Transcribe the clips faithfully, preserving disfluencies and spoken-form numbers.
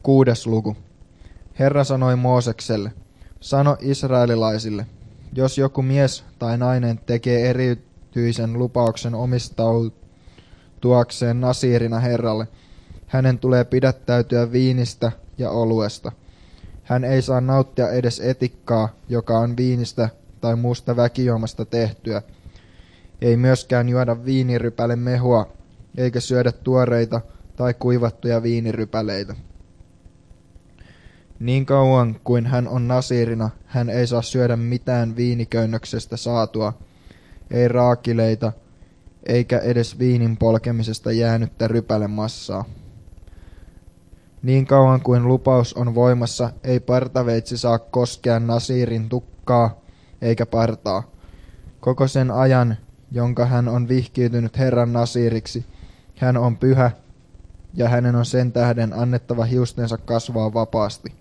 Kuudes luku. Herra sanoi Moosekselle, sano israelilaisille, jos joku mies tai nainen tekee erityisen lupauksen omistautuakseen nasiirina Herralle, hänen tulee pidättäytyä viinistä ja oluesta. Hän ei saa nauttia edes etikkaa, joka on viinistä tai muusta väkijuomasta tehtyä. Ei myöskään juoda viinirypäle mehua, eikä syödä tuoreita tai kuivattuja viinirypäleitä. Niin kauan kuin hän on nasiirina, hän ei saa syödä mitään viiniköynnöksestä saatua, ei raakileita, eikä edes viinin polkemisesta jäänyttä rypälemassaa. Niin kauan kuin lupaus on voimassa, ei partaveitsi saa koskea nasiirin tukkaa eikä partaa. Koko sen ajan, jonka hän on vihkiytynyt Herran nasiiriksi, hän on pyhä, ja hänen on sen tähden annettava hiustensa kasvaa vapaasti.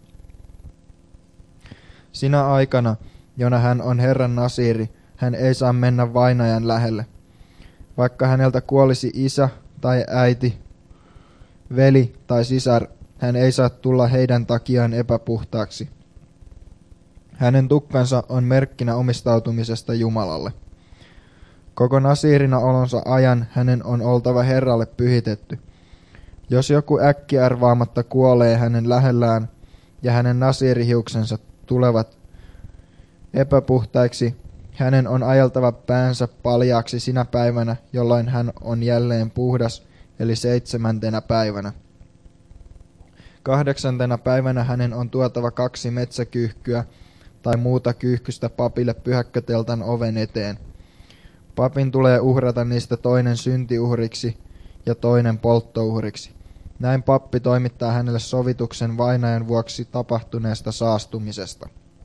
Sinä aikana, jona hän on Herran nasiiri, hän ei saa mennä vainajan lähelle. Vaikka häneltä kuolisi isä tai äiti, veli tai sisar, hän ei saa tulla heidän takiaan epäpuhtaaksi. Hänen tukkansa on merkkinä omistautumisesta Jumalalle. Koko nasiirina olonsa ajan hänen on oltava Herralle pyhitetty. Jos joku äkkiarvaamatta kuolee hänen lähellään ja hänen nasiirihiuksensa tulevat epäpuhtaiksi, hänen on ajeltava päänsä paljaaksi sinä päivänä, jolloin hän on jälleen puhdas, eli seitsemäntenä päivänä. Kahdeksantena päivänä hänen on tuotava kaksi metsäkyyhkyä tai muuta kyyhkystä papille pyhäkköteltan oven eteen. Papin tulee uhrata niistä toinen syntiuhriksi ja toinen polttouhriksi. Näin pappi toimittaa hänelle sovituksen vainajan vuoksi tapahtuneesta saastumisesta.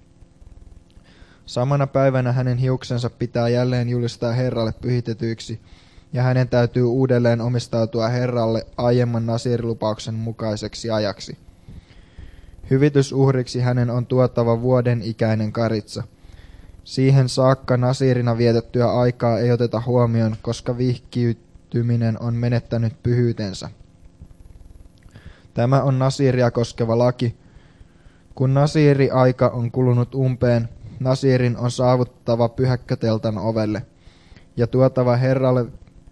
Samana päivänä hänen hiuksensa pitää jälleen julistaa Herralle pyhitetyiksi, ja hänen täytyy uudelleen omistautua Herralle aiemman nasiirilupauksen mukaiseksi ajaksi. Hyvitysuhriksi hänen on tuotava vuoden ikäinen karitsa. Siihen saakka nasiirina vietettyä aikaa ei oteta huomioon, koska vihkiytyminen on menettänyt pyhyytensä. Tämä on nasiiria koskeva laki. Kun nasiiri-aika on kulunut umpeen, nasiirin on saavuttava pyhäkköteltan ovelle ja tuotava Herralle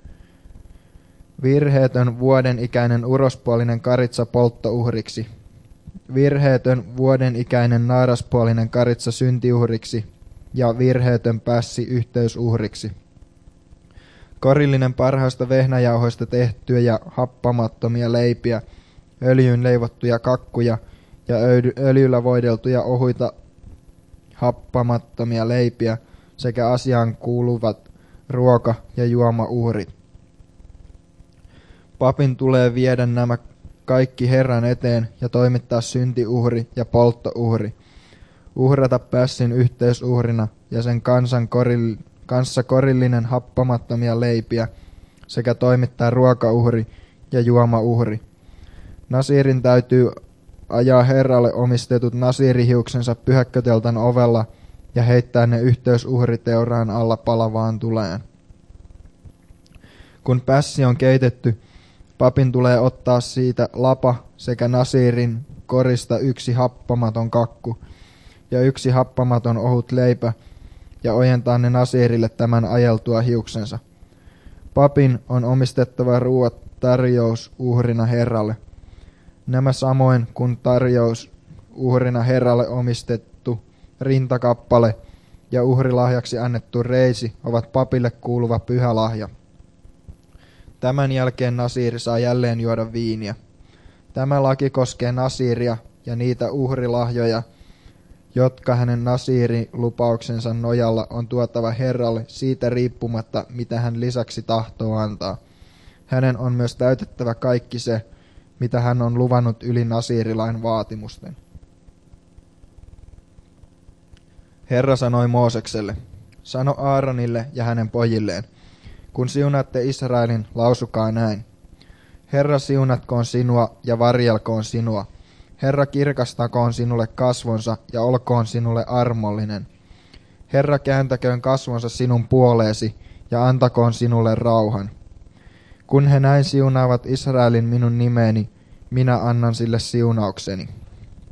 virheetön vuoden ikäinen urospuolinen karitsa polttouhriksi, virheetön vuoden ikäinen naaraspuolinen karitsa syntiuhriksi ja virheetön pässi yhteysuhriksi. Korillinen parhaista vehnäjauhoista tehtyjä ja happamattomia leipiä, öljyyn leivottuja kakkuja ja öljyllä voideltuja ohuita happamattomia leipiä sekä asiaan kuuluvat ruoka- ja juomauhrit. Papin tulee viedä nämä kaikki Herran eteen ja toimittaa syntiuhri ja polttouhri, uhrata pässin yhteysuhrina ja sen kansan koril, kanssa korillinen happamattomia leipiä sekä toimittaa ruokauhri ja juomauhri. Nasiirin täytyy ajaa Herralle omistetut nasiirihiuksensa pyhäkköteltan ovella ja heittää ne yhteysuhriteuraan alla palavaan tuleen. Kun pässi on keitetty, papin tulee ottaa siitä lapa sekä nasiirin korista yksi happamaton kakku ja yksi happamaton ohut leipä ja ojentaa ne nasiirille tämän ajeltua hiuksensa. Papin on omistettava ruuat tarjous uhrina Herralle. Nämä samoin kuin tarjous uhrina Herralle omistettu rintakappale ja uhrilahjaksi annettu reisi ovat papille kuuluva pyhä lahja. Tämän jälkeen nasiiri saa jälleen juoda viiniä. Tämä laki koskee nasiiria ja niitä uhrilahjoja, jotka hänen nasiirilupauksensa nojalla on tuotava Herralle siitä riippumatta, mitä hän lisäksi tahtoo antaa. Hänen on myös täytettävä kaikki se, mitä hän on luvannut yli nasiirilain vaatimusten. Herra sanoi Moosekselle, sano Aaronille ja hänen pojilleen, kun siunaatte Israelin, lausukaa näin. Herra siunatkoon sinua ja varjelkoon sinua. Herra kirkastakoon sinulle kasvonsa ja olkoon sinulle armollinen. Herra kääntäköön kasvonsa sinun puoleesi ja antakoon sinulle rauhan. Kun he näin siunaavat Israelin minun nimeeni, minä annan sille siunaukseni.